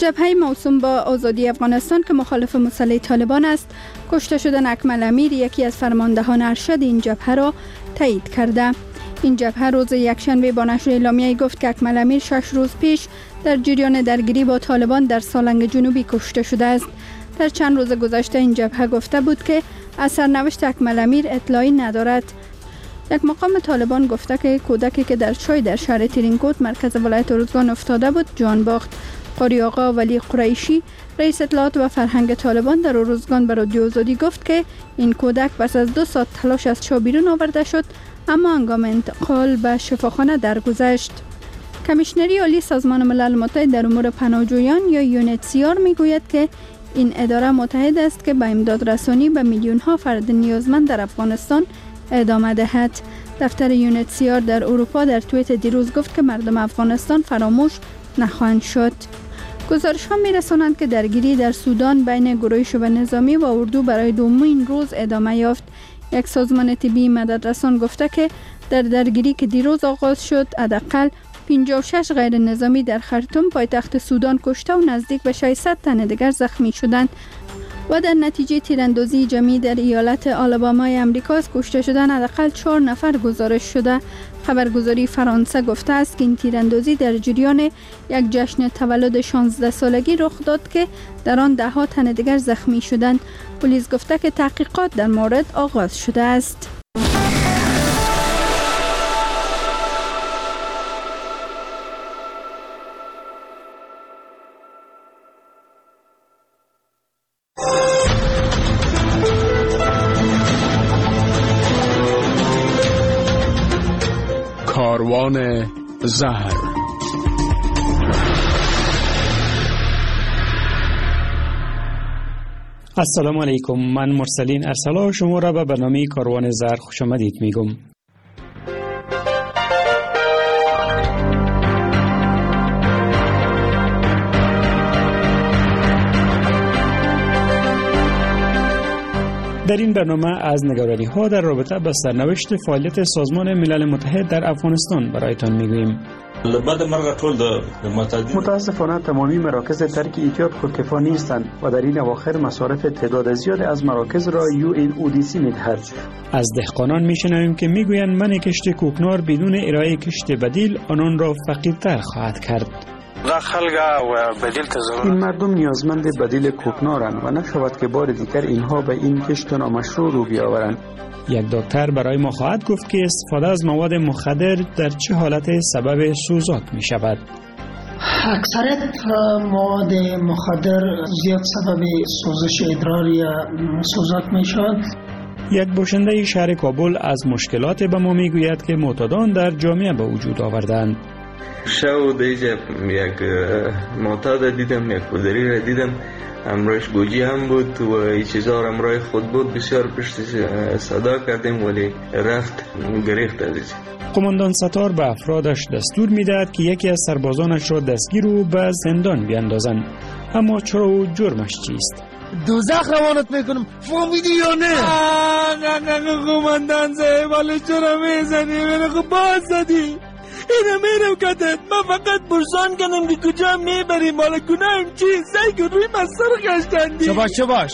جبهه موسوم با آزادی افغانستان که مخالف مسلح طالبان است، کشته شدن اکمل امیر، یکی از فرماندهان ارشد این جبهه را تایید کرده. این جبهه روز یکشنبه با نشر اعلامیه‌ای گفت که اکمل امیر 6 روز پیش در جریان درگیری با طالبان در سالنگ جنوبی کشته شده است. در چند روز گذشته این جبهه گفته بود که از سرنوشت اکمل امیر اطلاعی ندارد. یک مقام طالبان گفته که کودکی که در چای در شهر ترینکوت مرکز ولایت ارزگان افتاده بود جان باخت. قاری آقا ولی قریشی، رئیس اطلاعات و فرهنگ طالبان در ارزگان به رادیو آزادی گفت که این کودک پس از 2 ساعت تلاش از چاه بیرون آورده شد، اما هنگام انتقال به شفاخانه درگذشت. کمیشنری عالی سازمان ملل متحد در امور پناهجویان یا یونیتسیار میگوید که این اداره متحد است که به امداد رسانی به میلیون ها فرد نیازمند در افغانستان ادامه دهد. دفتر یونیتسیار در اروپا در توییت دیروز گفت که مردم افغانستان فراموش نخواهند شد. گزارش ها می رسانند که درگیری در سودان بین گروه شبه نظامی و اردو برای دومین روز ادامه یافت. یک سازمان طبی مددرسان گفته که در درگیری که دیروز آغاز شد، حداقل 56 غیر نظامی در خرطوم پایتخت سودان کشته و نزدیک به 600 تن دیگر زخمی شدند و در نتیجه تیراندازی جمعی در ایالت آلابامای امریکا از کشته شدن حداقل 4 نفر گزارش شده. خبرگزاری فرانسه گفته است که این تیراندازی در جریان یک جشن تولد 16 سالگی رخ داد که در آن 10 تن دیگر زخمی شدند. پلیس گفته که تحقیقات در مورد آغاز شده است. کاروان زهر. السلام علیکم، من مرسلین ارسلا شما را به برنامه کاروان زهر خوش آمدید میگم. در این برنامه از نگرانی ها در رابطه با سرنوشت فعالیت سازمان ملل متحد در افغانستان برایتان میگوییم. متاسفانه تمامی مراکز ترک ایتیاد خودکفا نیستند و در این اواخر مصارف تعداد زیاد از مراکز را UNODC میدهد. از دهقانان میشنویم که میگویند من کشت کوکنار بدون ارائه کشت بدیل آنان را فقیرتر خواهد کرد. این مردم نیازمند بدیل کوکنارند و نشود که بار دیگر اینها به این کشت نامشروع رو بیاورند. یک دکتر برای ما خواهد گفت که استفاده از مواد مخدر در چه حالت سبب سوزاک می شود. اکثریت مواد مخدر زیاد سبب سوزش ادرار یا سوزاک می شود. یک باشنده شهر کابل از مشکلات به ما می گوید که معتادان در جامعه به وجود آوردند. شو دیجا یک معتاد دیدم، یک کودری را دیدم، امرایش گوجی هم بود و این چیزا را امرای خود بود. بسیار پشت صدا کردیم ولی رفت گریخت عزیز. قماندان ستار به افرادش دستور میدهد که یکی از سربازانش را دستگیر و به زندان بیاندازند، اما چرا و جرمش چیست؟ دوزخ روانت میکنم، فهمیدی یا نه؟ نه قماندان صاحب، ولی چرا میزنی؟ من خب باز زدی. اینو میرم کتت، من فقط پرسان کنم که کجا میبریم، مالا گناهم چیست؟ سعی کن روی من سر گشتندی. چه باش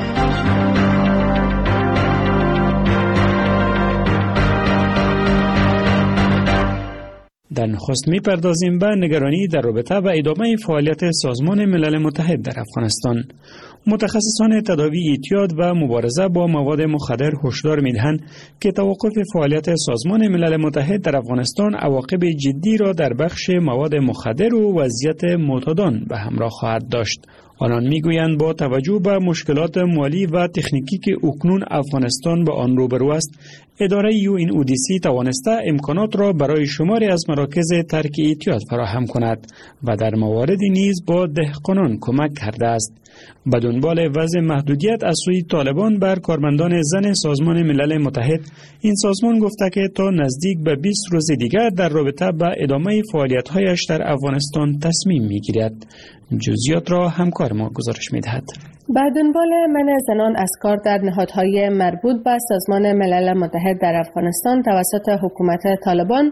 در نخست میپردازیم به نگرانی در رابطه با ادامه فعالیت سازمان ملل متحد در افغانستان. متخصصان تداوی اعتیاد و مبارزه با مواد مخدر هشدار میدهند که توقف فعالیت سازمان ملل متحد در افغانستان عواقب جدی را در بخش مواد مخدر و وضعیت معتادان به همراه خواهد داشت. آنان میگویند با توجه به مشکلات مالی و تکنیکی که اکنون افغانستان با آن روبرو است، اداره UNODC توانسته امکانات را برای شماری از مراکز ترک اعتیاد فراهم کند و در مواردی نیز با دهقانان کمک کرده است. به دنبال وضع محدودیت از سوی طالبان بر کارمندان زن سازمان ملل متحد، این سازمان گفته که تا نزدیک به 20 روز دیگر در رابطه با ادامه فعالیت‌هایش در افغانستان تصمیم می‌گیرد. جزئیات را همکار ما گزارش می‌دهد. به دنبال منع زنان از کار در نهادهای مربوط به سازمان ملل متحد در افغانستان توسط حکومت طالبان،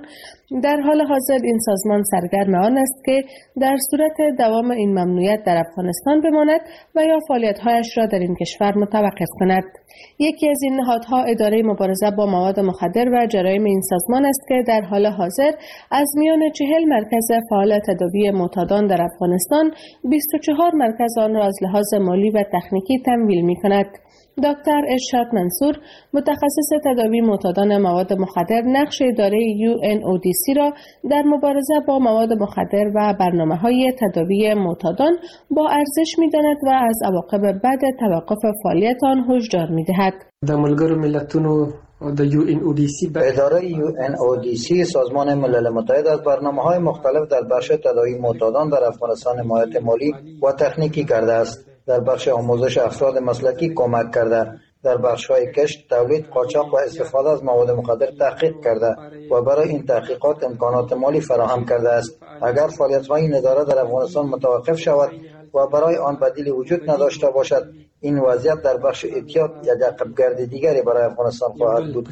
در حال حاضر این سازمان سرگرم آن است که در صورت دوام این ممنوعیت در افغانستان بماند و یا فعالیت‌هایش را در این کشور متوقف کند. یکی از این نهادها اداره مبارزه با مواد مخدر و جرایم این سازمان است که در حال حاضر از میان 40 مرکز فعال تداوی معتادان در افغانستان 24 مرکز آن را از لحاظ مالی و تکنیکی تمویل می‌کند. دکتر ارشاد منصور متخصص تداوی معتادان مواد مخدر نقش اداره UNODC را در مبارزه با مواد مخدر و برنامه‌های تداوی معتادان با ارزش می‌داند و از عواقب بد توقف فعالیت آن هشدار می‌دهد. د ملګرو ملتونو د UNODC به اداره UNODC سازمان ملل متحد از برنامه‌های مختلف در بخش تداوی معتادان در افغانستان حمایت مالی و تکنیکی کرده است. در بخش آموزش افراد مسلکی کمک کرده، در بخش‌های کشت، تولید، قاچاق و استفاده از مواد مخدر تحقیق کرده و برای این تحقیقات امکانات مالی فراهم کرده است. اگر فعالیت‌های این اداره در افغانستان متوقف شود و برای آن بدیلی وجود نداشته باشد، این وضعیت در بخش اعتیاد یک عقب‌گرد دیگری برای افغانستان خواهد بود.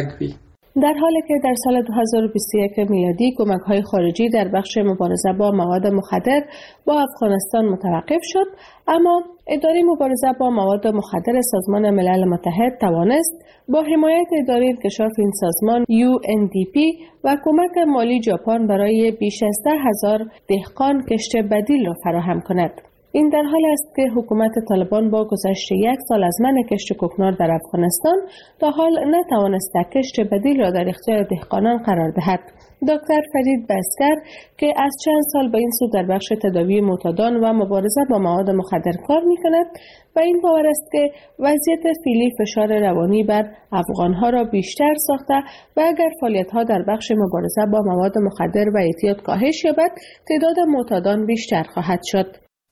در حالی که در سال 2021 میلادی کمک‌های خارجی در بخش مبارزه با مواد مخدر با افغانستان متوقف شد، اما اداره مبارزه با مواد مخدر سازمان ملل متحد توانست با حمایت اداره انکشاف این سازمان UNDP و کمک مالی ژاپن برای بیش از 10,000 دهقان کشت بدیل را فراهم کند. این در حال است که حکومت طالبان با گذشت 1 سال از منع کشت کوکنار در افغانستان تا حال نتوانسته کشت بدیل را در اختیار دهقانان قرار دهد. دکتر فرید بزگر که از چند سال به این سو در بخش تداوی معتادان و مبارزه با مواد مخدر کار می‌کند و این باور است که وضعیت فعلی فشار روانی بر افغان‌ها را بیشتر ساخته و اگر فعالیت‌ها در بخش مبارزه با مواد مخدر و اعتیاد کاهش یابد، تعداد معتادان بیشتر خواهد شد.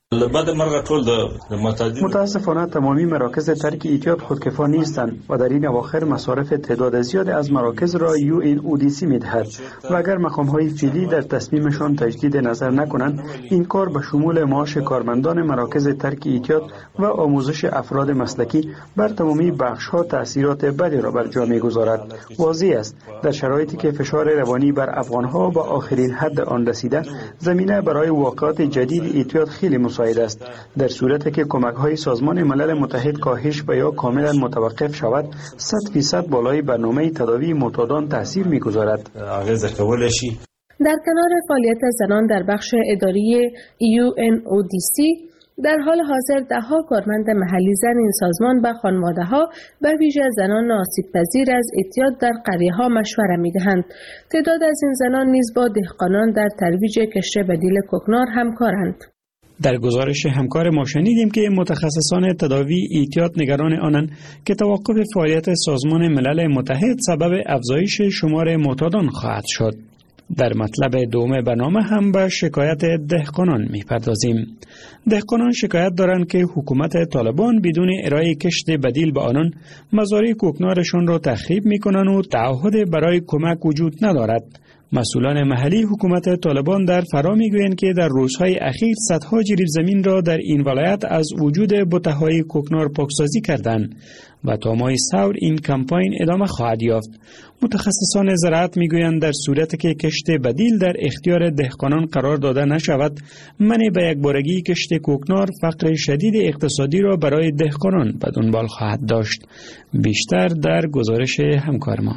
متاسفانه تمامی مراکز ترک اعتیاد خودکفا نیستند و در این اواخر مصارف تعداد زیاد از مراکز را UNODC می‌دهد و اگر مقام‌های فعلی در تصمیمشان تجدید نظر نکنند، این کار به شمول معاش کارمندان مراکز ترک اعتیاد و آموزش افراد مسلکی بر تمامی بخش‌ها تأثیرات بدی را بر جا می‌گذارد. واضح است در شرایطی که فشار روانی بر افغان‌ها به آخرین حد آن رسیده، زمینه برای واقعات جدید اعتیاد خیلی مساعد است. در صورتی که کمک‌های سازمان ملل متحد کاهش و یا کاملا متوقف شود، 100% بالای برنامه تداوی معتادان تاثیر می‌گذارد. در کنار فعالیت زنان در بخش اداری UNODC، در حال حاضر ده‌ها کارمند محلی زن این سازمان به خانواده‌ها و ویژه زنان آسیب‌پذیر از اعتیاد در قریه‌ها مشوره می‌دهند. تعداد از این زنان نیز با دهقانان در ترویج کشت بدیل کوکنار همکارند. در گزارش همکار ما شنیدیم که متخصصان تداوی اعتیاد نگران آنند که توقف فعالیت سازمان ملل متحد سبب افزایش شمار معتادان خواهد شد. در مطلب دوم برنامه هم به شکایت دهقانان می‌پردازیم. دهقانان شکایت دارند که حکومت طالبان بدون ارائه کشت بدیل به آنان مزارع کوکنارشان را تخریب می‌کنند و تعهد برای کمک وجود ندارد. مسئولان محلی حکومت طالبان در فرا میگویند که در روزهای اخیر صدها جریب زمین را در این ولایت از وجود بته‌های کوکنار پاکسازی کردند و تا ماه ثور این کمپاین ادامه خواهد یافت. متخصصان زراعت میگویند در صورتی که کشت بدیل در اختیار دهقانان قرار داده نشود، منع به یکبارگی کشت کوکنار فقر شدید اقتصادی را برای دهقانان به دنبال خواهد داشت. بیشتر در گزارش همکار ما.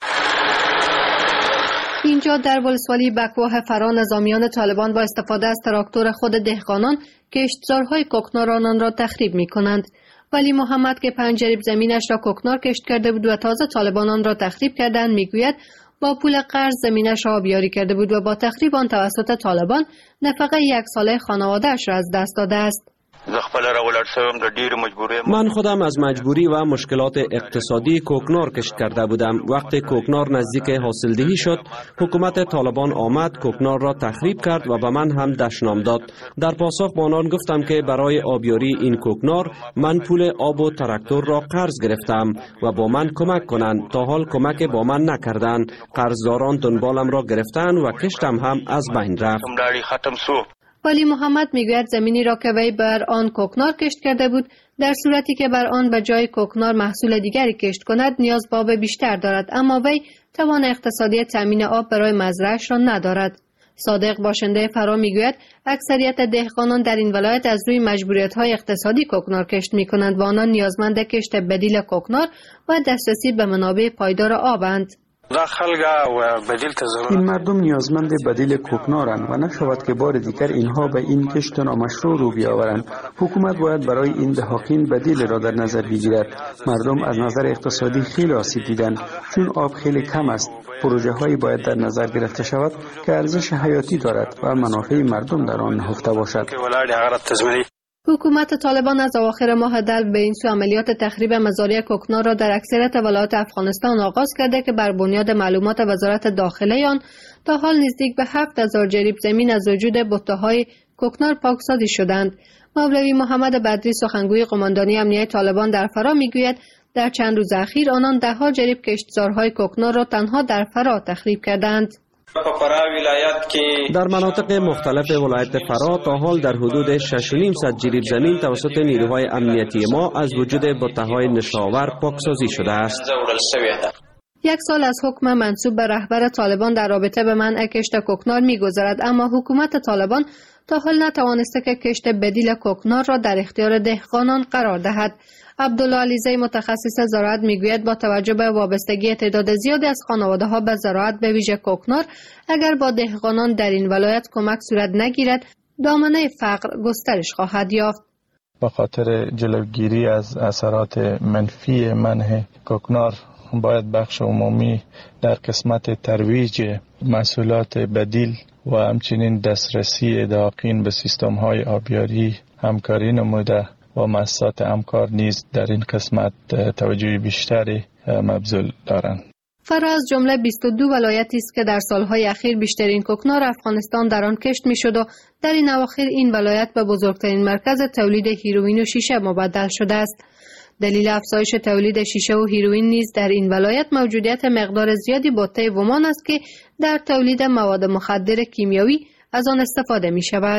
اینجا در ولسوالی بکواه فرا نظامیان طالبان با استفاده از تراکتور خود دهقانان کشتزارهای کوکنار آنان را تخریب می کنند. ولی محمد که 5 جریب زمینش را کوکنار کشت کرده بود و تازه طالبان آن را تخریب کردند میگوید با پول قرض زمینش را آبیاری کرده بود و با تخریب آن توسط طالبان نفقه 1 ساله خانواده‌اش را از دست داده است. من خودم از مجبوری و مشکلات اقتصادی کوکنار کشت کرده بودم. وقتی کوکنار نزدیک حاصلدهی شد، حکومت طالبان آمد کوکنار را تخریب کرد و به من هم دشنام داد. در پاسخ با آنان گفتم که برای آبیاری این کوکنار من پول آب و تراکتور را قرض گرفتم و با من کمک کنند. تا حال کمک با من نکردند. قرضداران دنبالم را گرفتند و کشتم هم از بین رفت. ولی محمد میگوید زمینی را که وی بر آن کوکنار کشت کرده بود، در صورتی که بر آن به جای کوکنار محصول دیگری کشت کند نیاز به آب بیشتر دارد، اما وی توان اقتصادی تامین آب برای مزرعه‌اش را ندارد. صادق باشنده فرا میگوید اکثریت دهقانان در این ولایت از روی مجبوریت‌های اقتصادی کوکنار کشت می‌کنند و آنان نیازمند کشت بدیل کوکنار و دسترسی به منابع پایدار آبند. این مردم نیازمند بدیل کوکنارند و نشود که بار دیگر اینها به این کشت نامشروع رو بیاورند. حکومت باید برای این دهاقین بدیل را در نظر بگیرد. مردم از نظر اقتصادی خیلی آسیب دیدند چون آب خیلی کم است. پروژه هایی باید در نظر گرفته شود که ارزش حیاتی دارد و منافع مردم در آن نهفته باشد. حکومت طالبان از اواخر ماه دلو به این سو عملیات تخریب مزارع کوکنار را در اکثریت ولایات افغانستان آغاز کرده که بر بنیاد معلومات وزارت داخله آن تا حال نزدیک به 7000 جریب زمین از وجود بته‌های کوکنار پاکسازی شدند. مولوی محمد بدری سخنگوی قماندانی امنیه طالبان در فرا میگوید در چند روز اخیر آنان ده‌ها جریب کشتزارهای کوکنار را تنها در فرا تخریب کردند. در مناطق مختلف ولایت فرا تا حال در حدود 6.5 جریب زمین توسط نیروهای امنیتی ما از وجود بته‌های نشاور پاکسازی شده است. 1 سال از حکم منصوب به رهبر طالبان در رابطه به منع کشت کوکنار می‌گذرد، اما حکومت طالبان تا حال نتوانسته که کشت بدیل کوکنار را در اختیار دهقانان قرار دهد. عبدالله علیزی متخصص زراعت میگوید با توجه به وابستگی تعداد زیادی از خانواده‌ها به زراعت به ویژه کوکنار، اگر با دهقانان در این ولایت کمک صورت نگیرد دامنه فقر گسترش خواهد یافت. به خاطر جلوگیری از اثرات منفی منع کوکنار باید بخش عمومی در قسمت ترویج محصولات بدیل و همچنین دسترسی دهقان به سیستم‌های آبیاری همکاری نموده و مؤسسات همکار نیز در این قسمت توجه بیشتری مبذول دارند. فرا از جمله 22 ولایتی است که در سالهای اخیر بیشترین کوکنار افغانستان در آن کشت میشد و در این اواخر این ولایت به بزرگترین مرکز تولید هیروئین و شیشه مبدل شده است. دلیل افزایش تولید شیشه و هیروئین نیز در این ولایت موجودیت مقدار زیادی بته ومان است که در تولید مواد مخدر کیمیایی از آن استفاده می شود.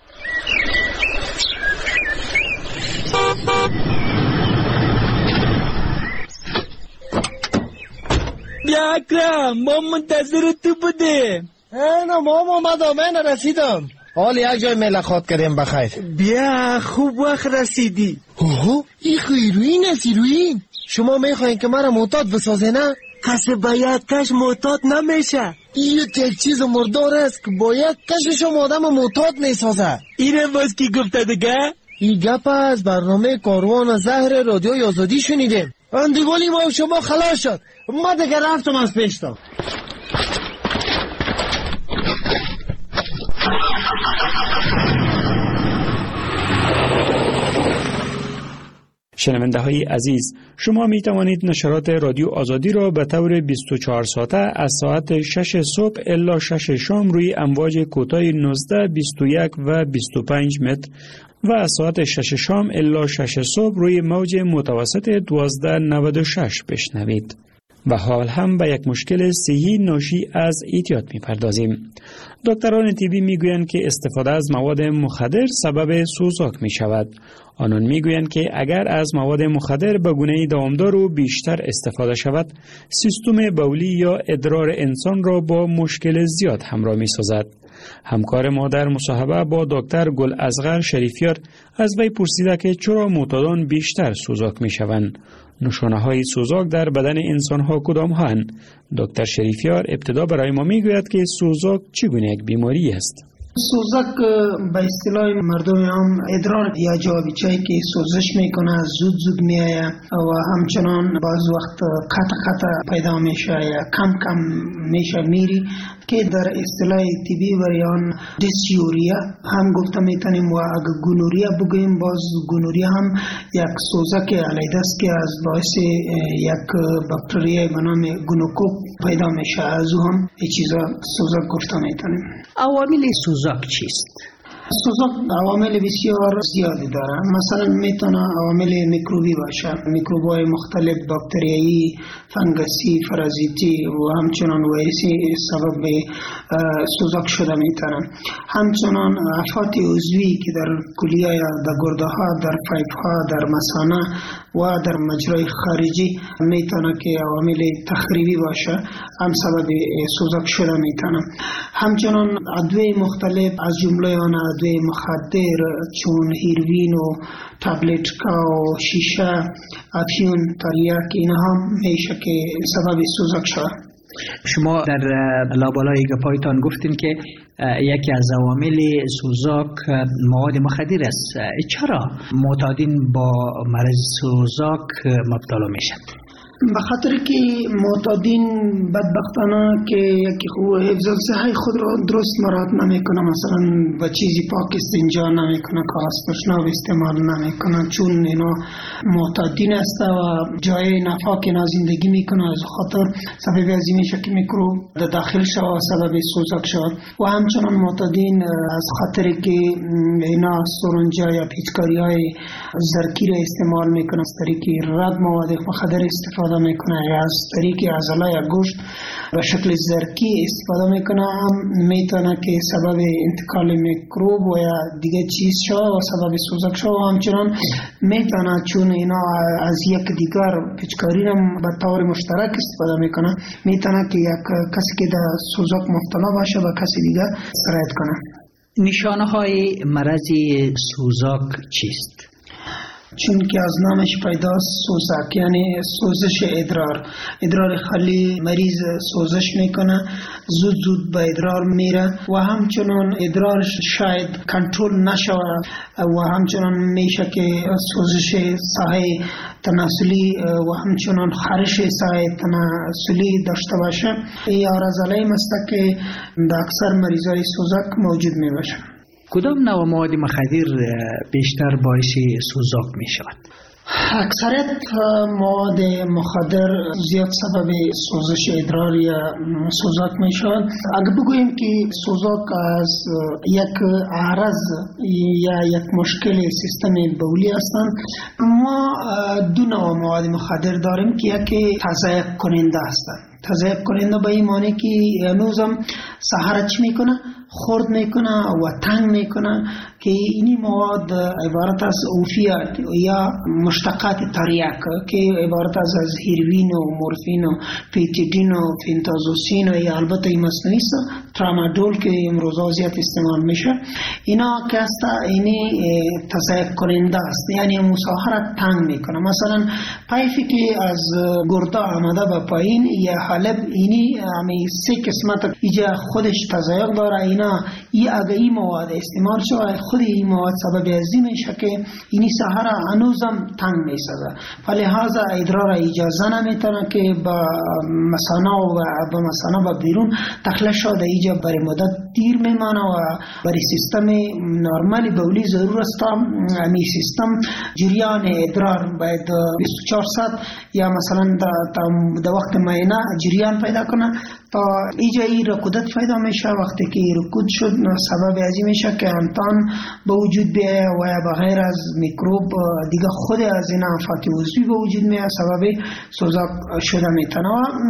بیا اکرم، ما منتظر تو بودیم. نه ما آمدم، من رسیدم. حال یک جای ملاقات کردیم بخیر. بیا خوب وقت رسیدی. اوه این هیروئین است. هیروئین شما میخواین که مرا معتاد بسازه نه؟ کسی باید کش معتاد نمیشه. این یک چیز مردار است که باید کشش آدم معتاد میسازه. اینه باز کی گفته دیگه؟ این گپ از برنامه کاروان زهر رادیوی آزادی شنیدیم. اندیوالی ما شما خلاص شد. ما دیگه رفتم از پیشتم. شنونده های عزیز، شما می توانید نشرات رادیو آزادی را به طور 24 ساعته از ساعت 6 صبح الی 6 شام روی امواج کوتاه 19، 21 و 25 متر و از ساعت 6 شام الی 6 صبح روی موج متوسط 1296 بشنوید. و حال هم به یک مشکل صحی ناشی از اعتیاد می‌پردازیم. دکتران طبی میگویند که استفاده از مواد مخدر سبب سوزاک می شود. آنان میگویند که اگر از مواد مخدر به گونه دامدار و بیشتر استفاده شود، سیستم بولی یا ادرار انسان را با مشکل زیاد همراه می سازد. همکار ما در مصاحبه با دکتر گل اصغر شریفیار از وی پرسیده که چرا معتادان بیشتر سوزاک می شوند. نشانه های سوزاک در بدن انسان ها کدام هستند؟ دکتر شریفیار ابتدا برای ما میگوید که سوزاک چگونه یک بیماری است. سوزاک به اصطلاح مردم هم ادرار یا جوابیچه‌ای که سوزش میکنه زود میایه و همچنان بعض وقت قطع پیدا میشه یا کم میشه میری که در اصطلاح طبی وریان دیسیوریا هم گفته میتونیم و اگر گونوریا بگوییم باز گونوریا هم یک سوزاک علیده است که از باعث یک باکتری به نام گونوکوک پیدا میشه. از او هم این چیزا سوزاک گفته میتونیم. عوامل سوزاک چیست؟ سوزاک عوامل بسیار زیادی داره. مثلا میتونه عوامل میکروبی باشه، میکروب‌های مختلف باکتریایی، فنگسی، پارازیتی و همچنان ویروسی سبب به سوزاک شده میتونه. همچنان آفات عضوی که در کلیه در گرده ها، در پایپ ها، در مثانه و در مجرای خارجی میتونه که عوامل تخریبی باشه، هم سبب سوزاک شده میتونه. همچنان ادویه مختلف از جمله آن ادویه مخدر چون هیروین و تابلتکا و شیشه، افیون، تریاک، اینها میشه که سبب سوزاک شده. شما در لابلای گپایتان گفتین که یکی از عوامل سوزاک مواد مخدر است. چرا معتادین با مرض سوزاک مبتلا میشن؟ به خاطر که معتادین بدبختانه که یکی حفظ صحت خود را درست مراعات نمیکنه، مثلا با چیزی پاک استنجا نمیکنه، کاغذ تشناب استعمال نمیکنه، چون اینا معتادین است و جای نفاق اینا زندگی میکنه، از خاطر سبب ازی میشه که میکروب در داخل شود و سبب سوزاک شود. و همچنان معتادین از خاطر که اینا سرنجا یا پیچکاری های زرکی را استعمال میکنه، از طریق رد مواد مخدر استفاده میکنه یا از طریق عضله یا گوشت به شکل زرکی استفاده میکنه، هم میتونه که سبب انتقال میکروب و یا دیگه چیز شود و سبب سوزاک شود. و همچنان میتونه چون اینا از یک دیگر پیچکاری را به طور مشترک استفاده میکنه، میتونه که یک کسی که در سوزاک مبتلا باشه به کسی دیگه سرایت کنه. نشانه های مرض سوزاک چیست؟ چون که از نامش پیداست سوزاک یعنی سوزش ادرار خالی مریض سوزش میکنه، زود به ادرار میره و همچنان ادرارش شاید کنترل نشوه و همچنان میشه که سوزش ساحه تناسلی و همچنان خارش ساحه تناسلی داشته باشه. این آرزالای است که در اکثر مریضای سوزاک موجود میباشه. کدام نوع مواد مخدر بیشتر باعث سوزاک می شود؟ اکثریت مواد مخدر زیاد سبب سوزش ادرار یا سوزاک می شود. اگر بگوییم که سوزاک از یک عرض یا یک مشکل سیستم بولی هستند، ما دو نوع مواد مخدر داریم که یکی تضعیف کننده هستند. تضعیف کننده به این معنی که هنوزم سحر چی میکنه؟ خورد میکنه و تنگ میکنه که اینی مواد عبارت از اوفیات یا مشتقات تریاک که عبارت از هیروین و مورفین و پیتیدین و فنتازوسین و یا البته این مصنوعی است ترامادول که امروزا زیاد استعمال میشه. اینا که است اینی تضعیف کننده است، یعنی مساحر تنگ میکنه. مثلا پایفی که از گرده آمده به پایین یا حالب اینی همی سه قسمت ایجا خودش تضعیف داره. اینا اگه این مواد استعمال شود خود این مواد سبب ازی میشه که اینی سحر هنوزم تنگ میسازه، فلهذا ادرار اجازه نمیتونه که با مثانه و بیرون تخلیه شده ایجا برای مدت دیر میمانه و برای سیستم نرمال بولی ضرور است همین سیستم جریان ادرار باید 24 ساعت یا مثلا در وقت معینه جریان پیدا کنه تا ایجا ای رکودت پیدا میشه. وقتی که رکود شد سبب ازی میشه که انتان به وجود بیایه و بغیر از میکروب دیگه خود از این آفات عضوی به وجود میاد، سبب سوزاک شده میتونه.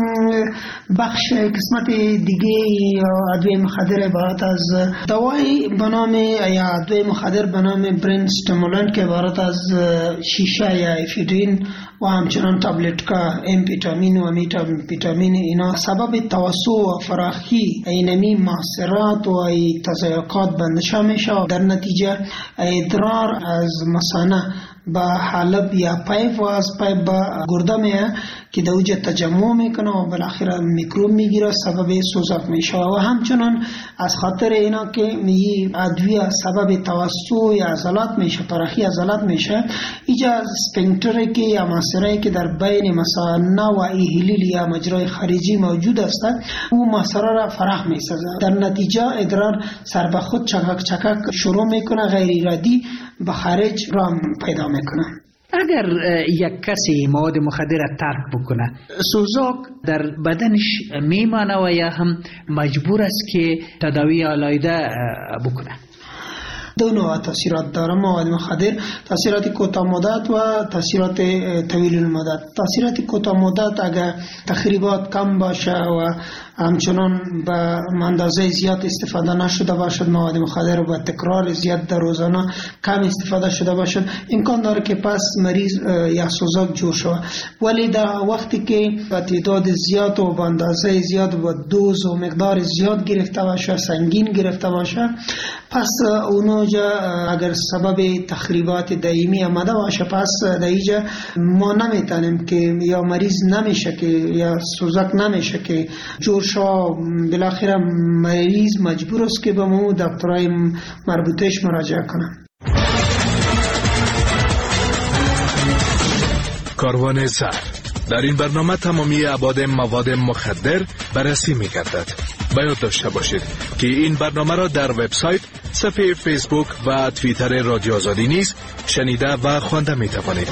بخش قسمت دیگه ادویه مخدر عبارت از دوای به نام یا ادویه مخدر به نام برین استیمولانت که عبارت از شیشه یا افیدرین و همچنان تابلتکا، امفیتامین و میتامفیتامین، اینا سبب توسع و فراخی اینمی محصرات و تضایقات بندشا میشه. در نتیجه ادرار از مثانه با حلب یا پایپ و از پایپ با گرده میه که در اوجه تجمع میکنه و بالاخره میکروب میگیره، سبب سوزاک میشه. و همچنان از خاطر اینا که این ادویه سبب توسع عضلات میشه، فراخی عضلات میشه، ایجا سفنکتری که یا ماسرایی که در بین مثانه و ایهلیل یا مجرای خارجی موجود است او ماسره را فراخ میسازه. در نتیجه ادرار سر به خود چکک شروع میکنه، غیر ارادی به خارج را پیدا میکنه. اگر یک کسی مواد مخدر ترک بکنه سوزاک در بدنش میمانه و یا هم مجبور است که تداوی علاوه بکنه؟ دو نوع تاثیرات داره مواد مخدر، تاثیرات کوتاه مدت و تاثیرات طویل المدت. تاثیرات کوتاه مدت اگر تخریبات کم باشه و همچنان به اندازه زیاد استفاده نشده باشد، مواد مخدر و تکرار زیاد در روزانه کم استفاده شده باشد، امکان داره که پس مریض یا سوزاک جور شود. ولی در وقتی که به تعداد زیاد و به اندازه زیاد و دوز و مقدار زیاد گرفته باشه، سنگین گرفته باشه، پس اونجا اگر سبب تخریبات دائمی آمده باشه، پس در اینجا ما نمیتونیم که یا مریض نمیشه که یا سوزاک نمیشه که جور شو. بالاخره مریض مجبور است که به مو دکترای مربوطهش مراجعه کنه. کاروان زهر. در این برنامه تمامی ابعاد مواد مخدر بررسی می‌گردد. باید داشته باشید که این برنامه را در وبسایت، صفحه فیسبوک و توییتر رادیو آزادی نیز شنیده و خوانده می‌توانید.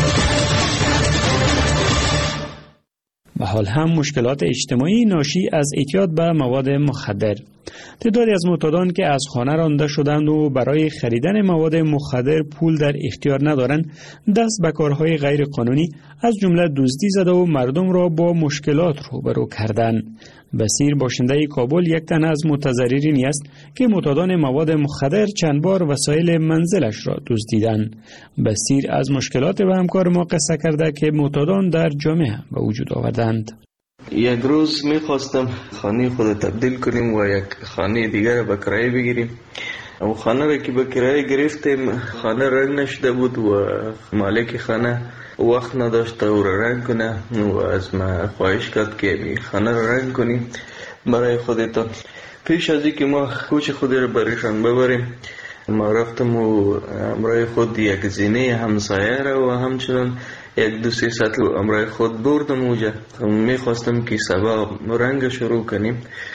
و حال هم مشکلات اجتماعی ناشی از اعتیاد به مواد مخدر. تعدادی از معتادان که از خانه رانده شدند و برای خریدن مواد مخدر پول در اختیار ندارند، دست به کارهای غیر قانونی از جمله دزدی زده و مردم را با مشکلات روبرو کردند. بصیر باشنده کابل یک تن از متضررین است که معتادان مواد مخدر چند بار وسایل منزلش را دزدیدند. بصیر از مشکلات و همکار ما قصه کرده که معتادان در جامعه به وجود آوردند. یک روز میخواستم خانه خود تبدیل کنیم و یک خانه دیگر به کرایه بگیریم. و خانه را که به کرایه گرفتیم، خانه رنگ نشده بود و مالک خانه وقت نداشت او را رنگ کنه و از ما خواهش کرد که خانه را رنگ کنیم برای خودتان. پیش از اینکه ما کوچ خود را برایشان ببریم، ما رفتم و امرای خود یک زینه همسایه را و همچنان یک دو سه سطل امرای خود بردم اوجا. میخواستم که سبا رنگ شروع کنیم.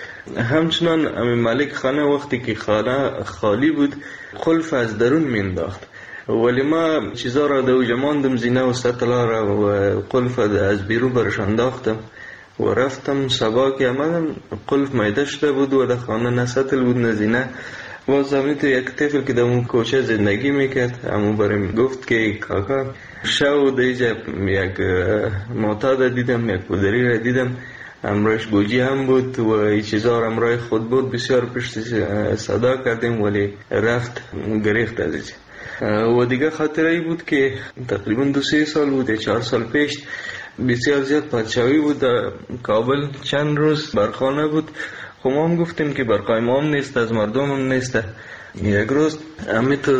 همچنان امی مالک خانه وقتی که خانه خالی بود قلف از درون مینداخت، ولی ما چیزا را دوجه ماندم، زینه و سطلا را و قلف از بیرون برش انداختم و رفتم. سبا که آمدم قلف میده شده بود و در خانه نه سطل بود نه زینه. و زمین تو یک طفل که در اون کوچه زندگی میکرد، همو بریم گفت که کاکا شو دیجا یک معتاد دیدم، یک پودری را دیدم، امرایش گوجی هم بود و این چیزا را امرای خود بود. بسیار پشت صدا کردیم ولی رفت گریخت از ایجا. و دیگه خاطره ای بود که تقریبا 2-3 سال بود، 4 سال پیش بسیار زیاد پادشاهی بود در کابل. چند روز برخانه بود. خب ما هم گفتیم که برقای ما هم نیست، از مردم هم نیست. یک روز امی تو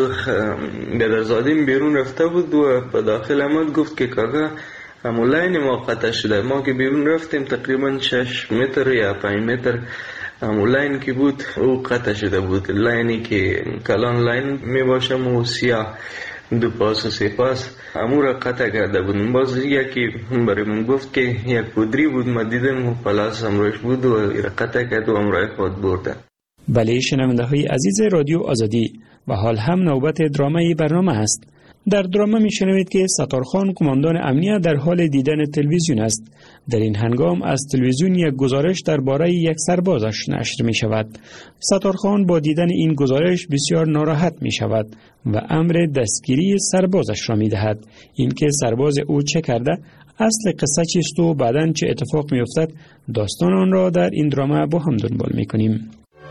گدرزادیم بیرون رفته بود و به داخل آمد گفت که کاکا همون لاین ما قطع شده. ما که بیرون رفتیم تقریبا 6 متر یا 5 متر همون لاین که بود او قطع شده بود. لاینی که کلان لاین می باشم و سیاه 2 پاس و 3 پاس همون را قطع کرده بود. باز یکی برای من گفت که یک پودری بود، ما دیدم و پلاس امروش بود و قطع کرد و امروی خود برده. بله شنونده های عزیز رادیو آزادی، و حال هم نوبت درامه برنامه است. در درامه می شنوید که ستارخان کماندان امنیت در حال دیدن تلویزیون است. در این هنگام از تلویزیون یک گزارش درباره یک سربازش نشر می شود. ستارخان با دیدن این گزارش بسیار ناراحت می شود و امر دستگیری سربازش را می دهد. این که سرباز او چه کرده، اصل قصه چیست و بعداً چه اتفاق می افتد، داستان آن را در این درامه با هم دنبال می کنیم.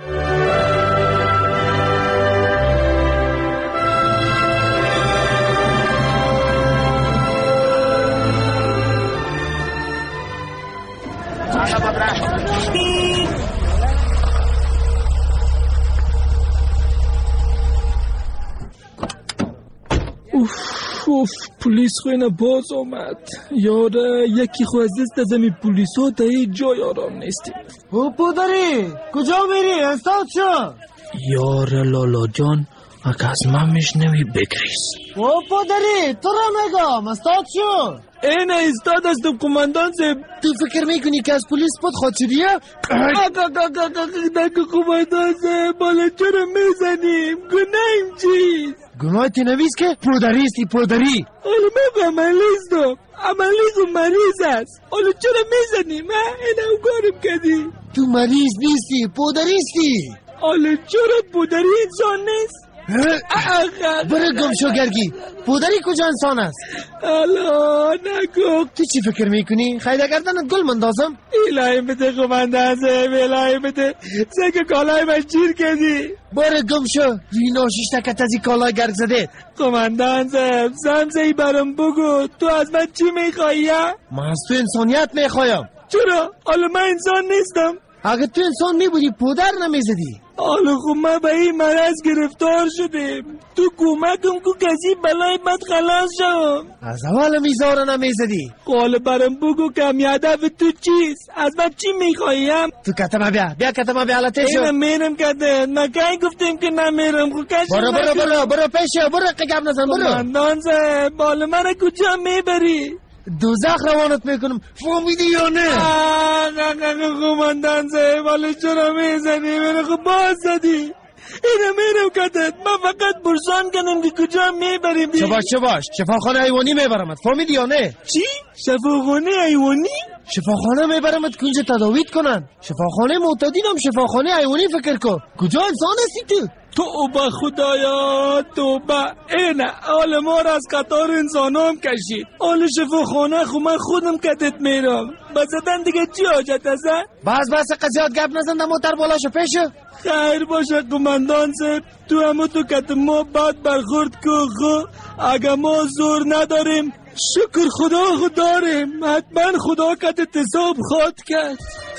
پلیس خوینه باز آمد. یاره یکی خو از دست از امی پلیس ها تا این جای آرام نیستیم. او پدری کجا میری؟ استاد شو. یاره لالا جان اگه از من میشنوی بگریز. او پدری تو را میگم استاد شو. این استاد است کماندان زب. تو فکر میکنی که از پلیس پد خاطریه؟ نگو کماندان زب، بالا چرا میزنیم؟ گناهیم چیز؟ گناه تنویز که پودریستی پودری. حالا من عملیزم، عملیز و مریض است. حالا چرا میزنیم؟ اینه اوگارم کردی. تو مریض نیستی پودریستی. حالا چرا پودری انسان نیست؟ برو گم شو گرگی. پودری کجا انسان است؟ الله نگو. تو چی فکر میکنی؟ خیلی گردنت گل مندازم؟ الهی بده قماندان صاحب، الهی بده. سگ کالای من چیر کردی. برو گم شو. رینا شیشتکت از این کالای گرگ زده. قماندان صاحب سمزهی برم بگو، تو از من چی میخوایی؟ من از تو انسانیت میخوایم. چرا؟ حالا من انسان نیستم. اگه تو انسان میبودی پودر نمیزدی. حالا خب ما به این مرض گرفتار شدیم، تو کمکم کو کسی بلای بد خلاص شم. از اول میزاره نمیزدی. حالا برم بگو کم هدف تو چیست؟ از من چی میخواییم؟ تو کتما بیا کتما بیا حالته شو. اینم میرم کتن، ما کی گفتیم که نمیرم. خب کشی برو پیشه، برو قگم نزن. برو قماندان صاحب، حالا من کجا میبری؟ دوزخ روانت میکنم، فهمیدی یا نه؟ قماندان صاحب حالا چرا میزنی؟ من خب باز زدی. اینم میرم کتت، من فقط برسان کنم که کجا میبریم. چه باش شفاخانه حیوانی میبرمت، فهمیدی یا نه؟ چی؟ شفاخانه حیوانی؟ شفاخانه میبرمت که اونجا تداویت کنن. شفاخانه معتادین هم شفاخانه حیوانی فکر کن. کجا انسان هستی تو؟ توبه خدایا توبه. اینه حال ما را از قطار انسان هم کشید. حال شفاخانه خو من خودم کتت میرم. بزدن دیگه چی حاجت هسته؟ بس قضیات گپ نزن، در موتر بالا شو پیشه. خیر باشه قماندان صاحب، تو همه تو کت ما بد برخورد که خو. اگه ما زور نداریم شکر خدا داریم. حتما خدا کتت حساب خواهد کرد.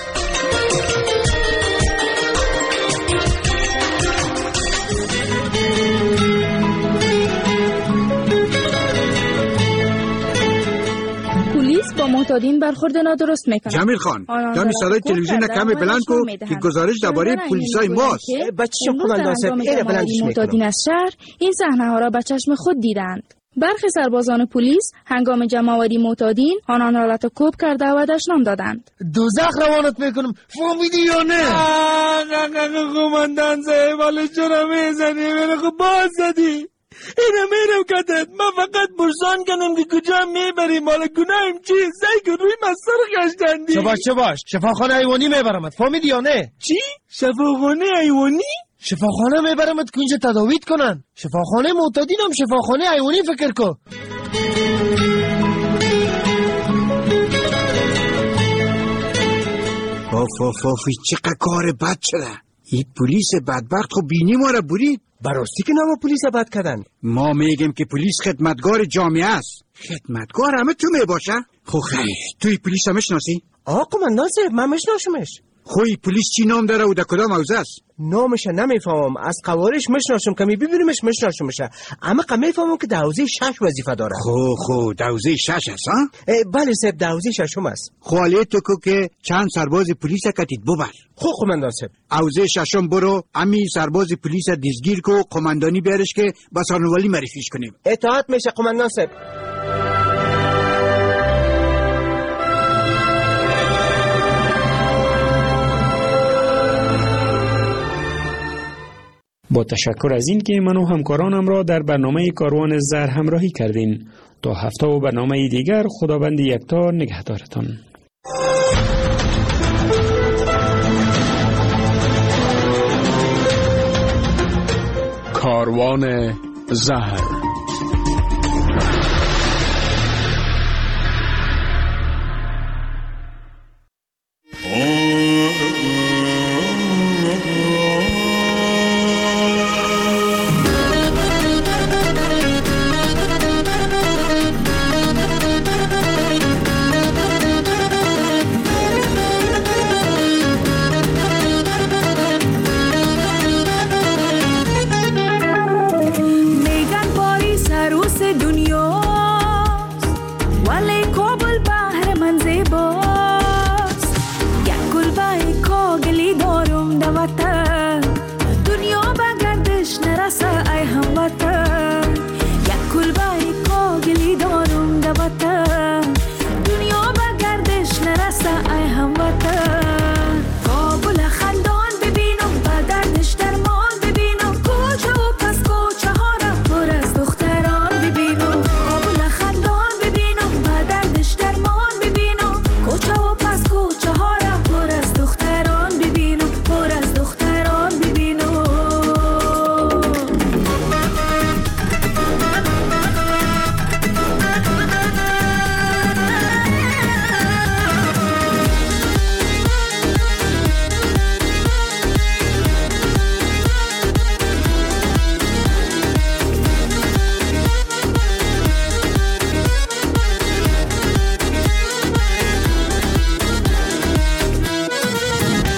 با معتادین برخورد نادرست میکنه. جمیل خان، دمی صدای تلویزیون کمی بلند کو که گزارش درباره پلیسای ماست. بچه‌شو قماندان صاحب معتادین از شهر این صحنه ها را به چشم خود دیدند. برخی سربازان پلیس هنگام جمع‌آوری معتادین آنان را لطوکوب کرده و دشنام دادند. دوزخ روانت میکنم، فهمیدی یا نه؟ قماندان صاحب حالا چرا میزنی؟ من خب باز زدی. اینم میرم کتت، من فقط برسان کنم که کجا میبریم. حالا گناهم چی؟ سعی که روی مستر گشتندی. چه باش شفاخانه حیوانی میبرمت، فهمیدی یا نه؟ چی؟ شفاخانه حیوانی؟ شفاخانه میبرمت که اینجا تداویت کنن. شفاخانه معتادین هم شفاخانه حیوانی فکر کن. فافی چقدر کار بد شده. این پلیس بدبخت خب بینی ما را برید. براستی که نام پلیس بد کردن. ما میگیم که پلیس خدمتگار جامعه است. خدمتگار همه تو میباشه. خب خیلی توی پلیس هم میشناسی؟ قماندان صاحب من میشناسمش. خوی پلیس چی نام داره و در کدام حوزه است؟ نامش نمیفهمم، از قوارش میشناسم، کمی ببینیمش میشناسمش، اما کمی میفهمم که حوزه 6 وظیفه داره. خو حوزه 6 است ها؟ بله صاحب حوزه 6 است. خاله تو که چند سرباز پلیس کتید ببر. خب قماندان صاحب حوزه 6 برو امی سرباز پلیس دزگیر کو قماندانی بیارش که بسانوالی معرفیش کنیم. اطاعت میشه قماندان صاحب. با تشکر از این که من و همکارانم را در برنامه کاروان زهر همراهی کردین. تا هفته و برنامه دیگر خداوند یکتا نگهدارتان. کاروان زهر